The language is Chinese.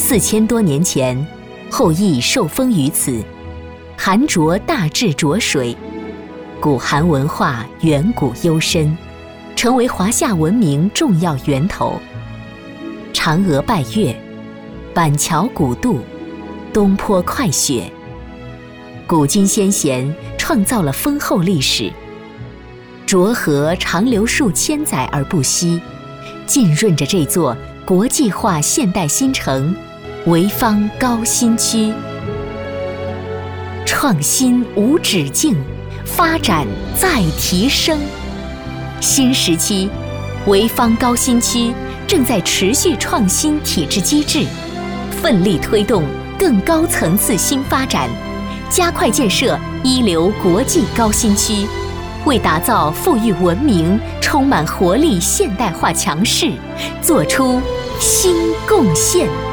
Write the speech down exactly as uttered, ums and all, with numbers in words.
四千多年前，后羿受封于此，韩卓大治浊水，古韩文化远古幽深，成为华夏文明重要源头。嫦娥拜月，板桥古渡，东坡快雪，古今先贤创造了丰厚历史。浊河长流数千载而不息，浸润着这座国际化现代新城潍坊高新区。创新无止境，发展再提升。新时期，潍坊高新区正在持续创新体制机制，奋力推动更高层次新发展，加快建设一流国际高新区，为打造富裕文明、充满活力现代化强市做出新贡献。